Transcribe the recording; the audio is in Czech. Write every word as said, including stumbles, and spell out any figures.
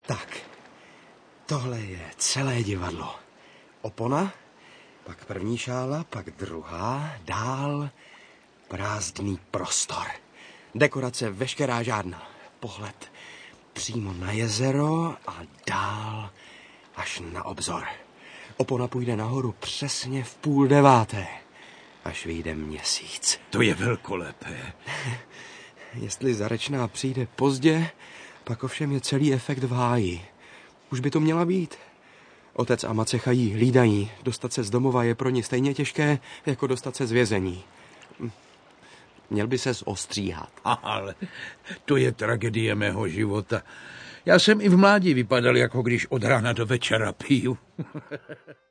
Tak, tohle je celé divadlo. Opona, pak první šála, pak druhá, dál prázdný prostor. Dekorace veškerá žádná. Pohled přímo na jezero a dál až na obzor. Opona půjde nahoru přesně v půl deváté, až vyjde měsíc. To je velkolepé. Jestli Zarečná přijde pozdě, pak ovšem je celý efekt v háji. Už by to měla být. Otec a macecha jí hlídají. Dostat se z domova je pro ně stejně těžké, jako dostat se z vězení. Měl by ses ostříhat. Ale to je tragédie mého života. Já jsem i v mládí vypadal, jako když od rána do večera piju.